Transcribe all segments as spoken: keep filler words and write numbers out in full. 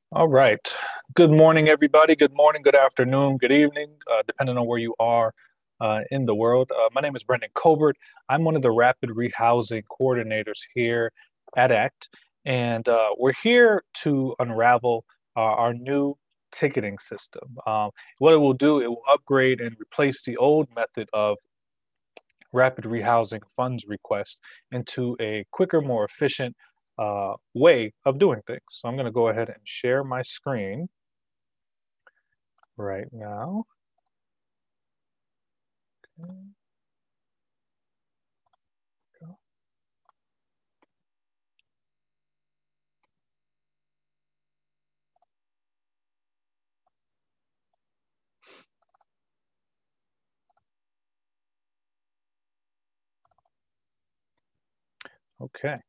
All right. Good morning, everybody. Good morning, good afternoon, good evening, uh, depending on where you are uh, in the world. Uh, my name is Brendan Colbert. I'm one of the rapid rehousing coordinators here at ACT, and uh, we're here to unravel uh, our new ticketing system. Um, what it will do, it will upgrade and replace the old method of rapid rehousing funds request into a quicker, more efficient uh, way of doing things. So I'm going to go ahead and share my screen right now. Okay.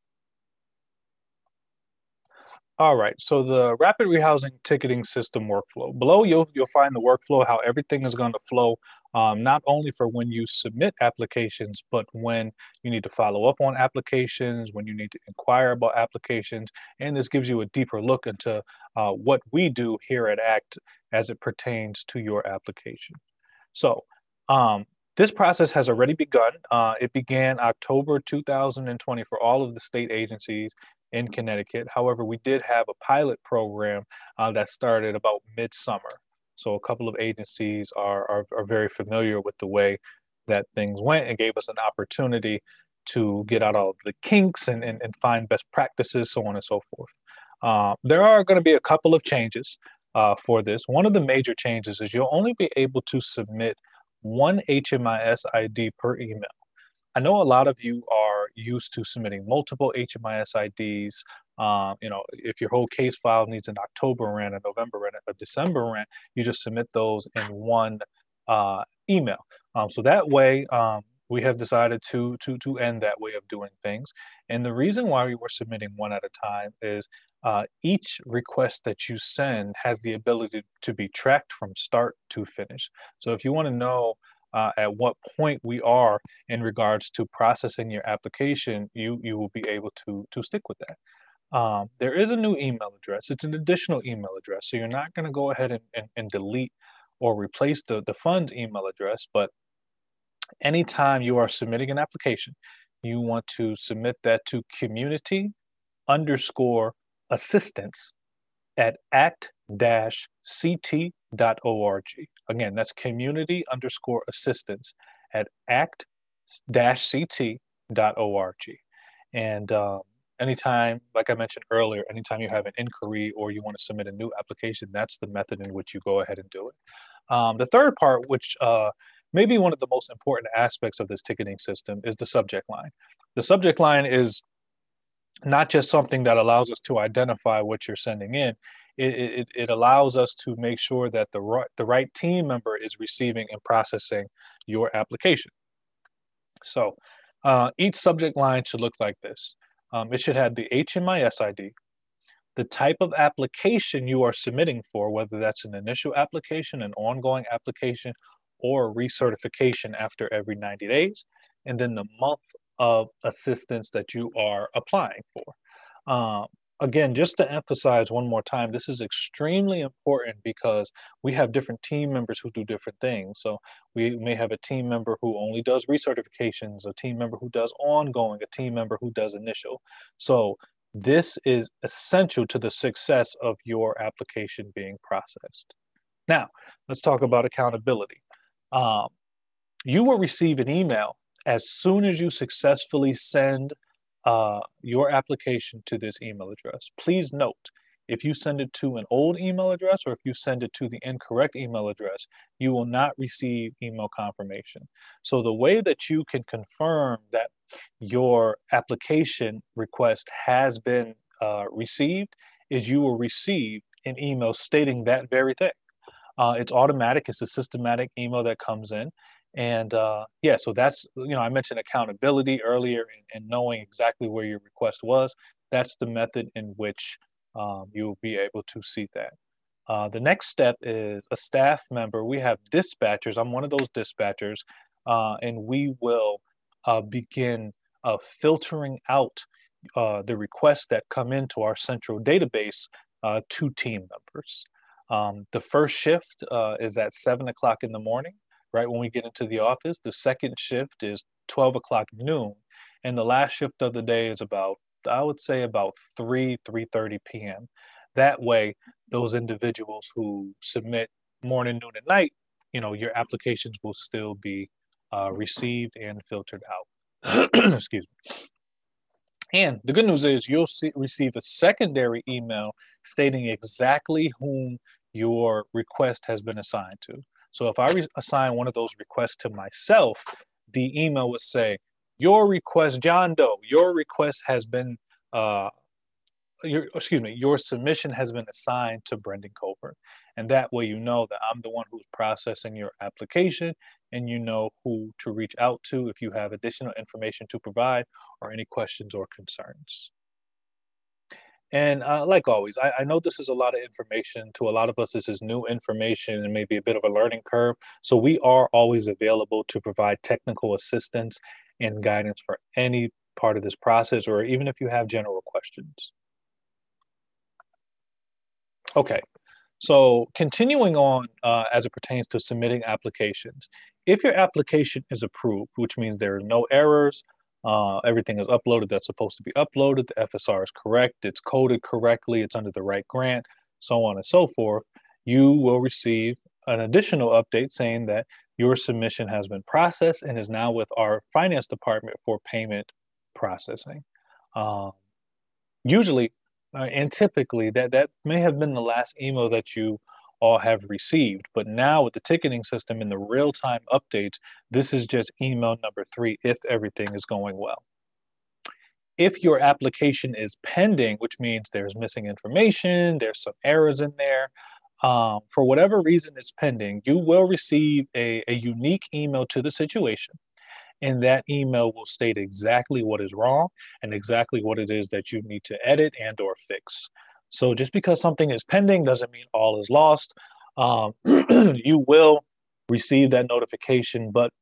All right. So the rapid rehousing ticketing system workflow. Below, you'll you'll find the workflow, how everything is going to flow, um, not only for when you submit applications, but when you need to follow up on applications, when you need to inquire about applications, and this gives you a deeper look into uh, what we do here at ACT as it pertains to your application. So, um, this process has already begun. Uh, it began October two thousand twenty for all of the state agencies in Connecticut. However, we did have a pilot program uh, that started about midsummer. So, a couple of agencies are, are, are very familiar with the way that things went and gave us an opportunity to get out all the kinks and, and, and find best practices, so on and so forth. Uh, there are going to be a couple of changes uh, for this. One of the major changes is you'll only be able to submit one H M I S I D per email. I know a lot of you are used to submitting multiple H M I S I Ds. Um, you know, if your whole case file needs an October rent, a November rent, a December rent, you just submit those in one uh, email. Um, so that way, um, we have decided to to to end that way of doing things. And the reason why we were submitting one at a time is uh, each request that you send has the ability to be tracked from start to finish. So if you want to know uh, at what point we are in regards to processing your application, you you will be able to to stick with that. Um, there is a new email address. It's an additional email address, so you're not going to go ahead and, and, and delete or replace the the fund's email address. But anytime you are submitting an application, you want to submit that to community underscore assistance at act-ct.org. Again, that's community underscore assistance at act-ct.org. And um, anytime, like I mentioned earlier, anytime you have an inquiry or you want to submit a new application, that's the method in which you go ahead and do it. Um, the third part, which uh, may be one of the most important aspects of this ticketing system, is the subject line. The subject line is not just something that allows us to identify what you're sending in. It, it, it allows us to make sure that the right, the right team member is receiving and processing your application. So uh, each subject line should look like this. Um, it should have the H M I S I D, the type of application you are submitting for, whether that's an initial application, an ongoing application, or recertification after every ninety days, and then the month of assistance that you are applying for. Um, again, just to emphasize one more time, this is extremely important because we have different team members who do different things. So we may have a team member who only does recertifications, a team member who does ongoing, a team member who does initial. So this is essential to the success of your application being processed. Now, let's talk about accountability. Um, you will receive an email as soon as you successfully send uh, your application to this email address. Please note, if you send it to an old email address or if you send it to the incorrect email address, you will not receive email confirmation. So the way that you can confirm that your application request has been uh, received is you will receive an email stating that very thing. Uh, it's automatic. It's a systematic email that comes in. And uh, yeah, so that's, you know, I mentioned accountability earlier and, and knowing exactly where your request was. That's the method in which um, you'll be able to see that. Uh, the next step is a staff member. We have dispatchers. I'm one of those dispatchers, uh, and we will uh, begin uh, filtering out uh, the requests that come into our central database uh, two team members. Um, the first shift uh, is at seven o'clock in the morning, right when we get into the office. The second shift is twelve o'clock noon, and the last shift of the day is about, I would say, about three, three thirty p m. That way, those individuals who submit morning, noon, and night, you know, your applications will still be uh, received and filtered out. Excuse me. And the good news is you'll see, receive a secondary email stating exactly whom your request has been assigned to. So if I re- assign one of those requests to myself, the email would say, your request, John Doe, your request has been uh, your excuse me, your submission has been assigned to Brendan Colburn. And that way you know that I'm the one who's processing your application, and you know who to reach out to if you have additional information to provide or any questions or concerns. And uh, like always, I, I know this is a lot of information. To a lot of us, this is new information and maybe a bit of a learning curve. So we are always available to provide technical assistance and guidance for any part of this process, or even if you have general questions. Okay, so continuing on uh, as it pertains to submitting applications, if your application is approved, which means there are no errors, uh, everything is uploaded that's supposed to be uploaded, the F S R is correct, it's coded correctly, it's under the right grant, so on and so forth, you will receive an additional update saying that your submission has been processed and is now with our finance department for payment processing. Um, Usually, uh, and typically, that that may have been the last email that you all have received. But now with the ticketing system and the real-time updates, this is just email number three if everything is going well. If your application is pending, which means there's missing information, there's some errors in there, um, for whatever reason it's pending, you will receive a, a unique email to the situation, and that email will state exactly what is wrong and exactly what it is that you need to edit and or fix. So just because something is pending doesn't mean all is lost. Um, you will receive that notification, but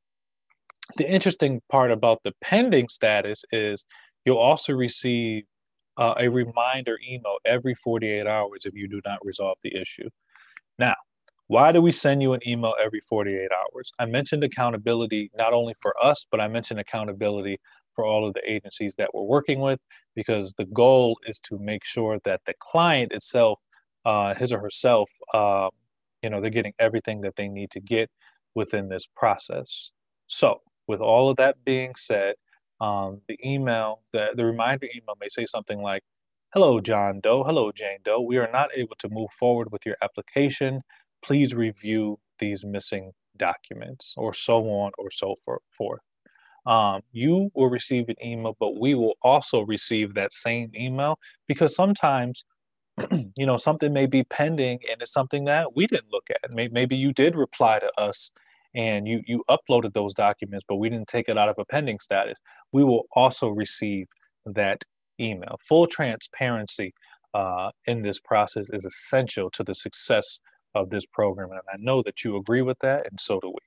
the interesting part about the pending status is you'll also receive uh, a reminder email every forty-eight hours if you do not resolve the issue. Now, why do we send you an email every forty-eight hours? I mentioned accountability not only for us, but I mentioned accountability for all of the agencies that we're working with, because the goal is to make sure that the client itself, uh, his or herself, uh, you know, they're getting everything that they need to get within this process. So, with all of that being said, um, the email, the, the reminder email may say something like, hello, John Doe. Hello, Jane Doe. We are not able to move forward with your application. Please review these missing documents, or so on or so forth. Um, you will receive an email, but we will also receive that same email, because sometimes, you know, something may be pending and it's something that we didn't look at. Maybe you did reply to us and you, you uploaded those documents, but we didn't take it out of a pending status. We will also receive that email. Full transparency uh, in this process is essential to the success of this program. And I know that you agree with that, and so do we.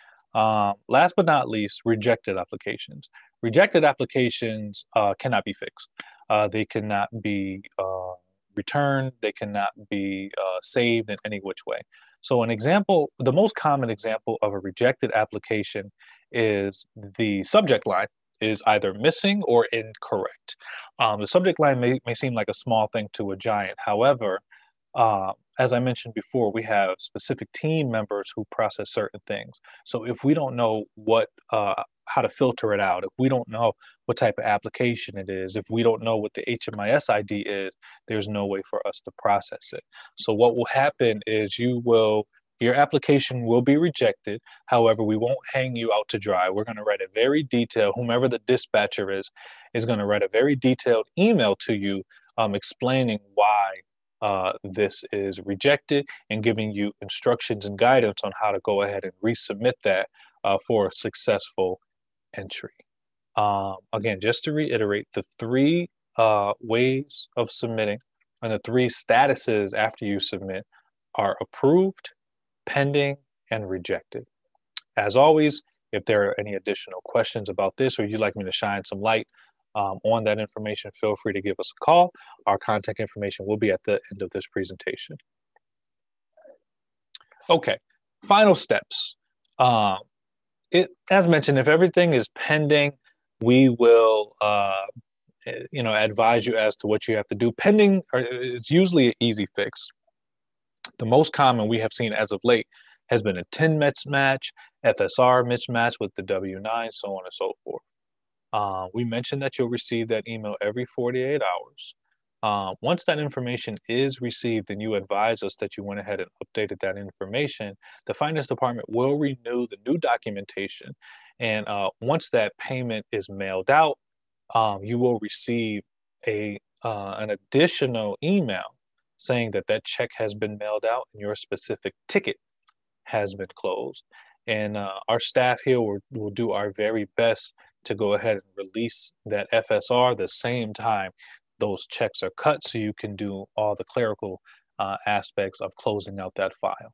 Um, last but not least, rejected applications. Rejected applications uh, cannot be fixed. Uh, they cannot be uh, returned. They cannot be uh, saved in any which way. So an example, the most common example of a rejected application is the subject line is either missing or incorrect. Um, the subject line may, may seem like a small thing to a giant. However, uh, as I mentioned before, we have specific team members who process certain things. So if we don't know what, uh, how to filter it out, if we don't know what type of application it is, if we don't know what the H M I S I D is, there's no way for us to process it. So what will happen is you will, your application will be rejected. However, we won't hang you out to dry. We're going to write a very detailed, whomever the dispatcher is, is going to write a very detailed email to you um, explaining why Uh, this is rejected and giving you instructions and guidance on how to go ahead and resubmit that uh, for a successful entry. Um, again, just to reiterate, the three uh, ways of submitting and the three statuses after you submit are approved, pending, and rejected. As always, if there are any additional questions about this or you'd like me to shine some light um, on that information, feel free to give us a call. Our contact information will be at the end of this presentation. Okay, final steps. Um, it, as mentioned, if everything is pending, we will, uh, eh, you know, advise you as to what you have to do. Pending uh, is usually an easy fix. The most common we have seen as of late has been a TIN mismatch, F S R mismatch with the W nine, so on and so forth. Uh, we mentioned that you'll receive that email every forty-eight hours. Uh, once that information is received and you advise us that you went ahead and updated that information, the finance department will renew the new documentation. And uh, once that payment is mailed out, um, you will receive a uh, an additional email saying that that check has been mailed out and your specific ticket has been closed. And uh, our staff here will, will do our very best to go ahead and release that F S R the same time those checks are cut so you can do all the clerical uh, aspects of closing out that file.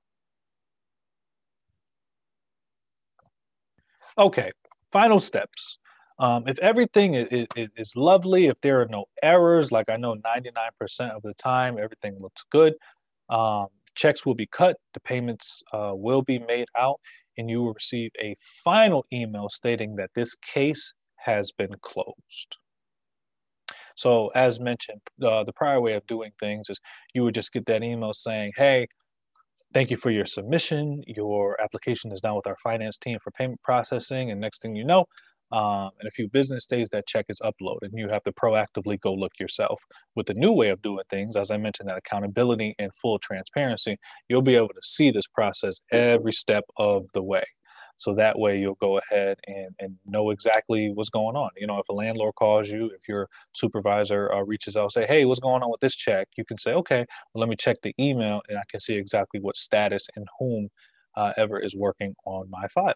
Okay, final steps. Um, if everything is, is, is lovely, if there are no errors, like I know ninety-nine percent of the time everything looks good, um, checks will be cut, the payments uh, will be made out, and you will receive a final email stating that this case has been closed. So, as mentioned, uh, the prior way of doing things is you would just get that email saying, hey, thank you for your submission. Your application is now with our finance team for payment processing. And next thing you know, um, in a few business days, that check is uploaded. And you have to proactively go look yourself. With the new way of doing things, as I mentioned, that accountability and full transparency, you'll be able to see this process every step of the way. So that way you'll go ahead and, and know exactly what's going on. You know, if a landlord calls you, if your supervisor uh, reaches out, say, hey, what's going on with this check? You can say, okay, well, let me check the email and I can see exactly what status and whom uh, ever is working on my file.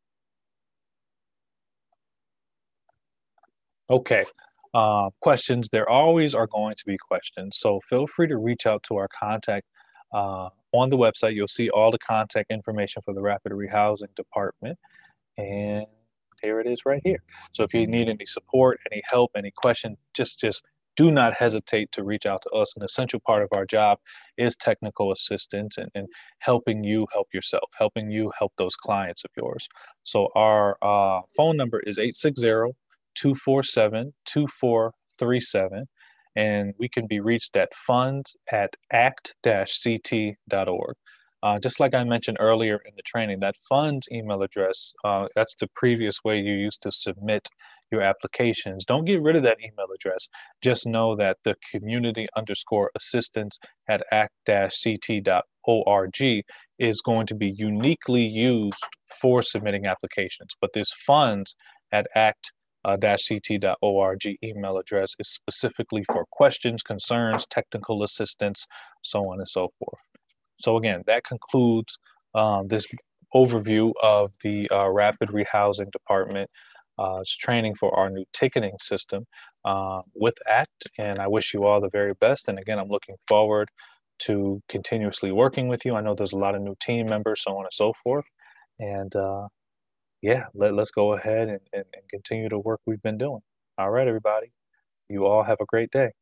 Okay. Uh, questions. There always are going to be questions. So feel free to reach out to our contact uh, on the website. You'll see all the contact information for the Rapid Rehousing Department. And here it is right here. So if you need any support, any help, any question, just just do not hesitate to reach out to us. An essential part of our job is technical assistance and, and helping you help yourself, helping you help those clients of yours. So our uh, phone number is eight six zero, two four seven, two four three seven. And we can be reached at funds at act c t dot org. Uh, just like I mentioned earlier in the training, that funds email address, uh, that's the previous way you used to submit your applications. Don't get rid of that email address. Just know that the community underscore assistance at act c t dot org is going to be uniquely used for submitting applications. But this funds at act c t dot org email address is specifically for questions, concerns, technical assistance, so on and so forth. So again, that concludes um, this overview of the uh, Rapid Rehousing Department. Uh, it's training for our new ticketing system uh, with ACT, and I wish you all the very best. And again, I'm looking forward to continuously working with you. I know there's a lot of new team members, so on and so forth. And uh, yeah, let, let's go ahead and, and, and continue the work we've been doing. All right, everybody. You all have a great day.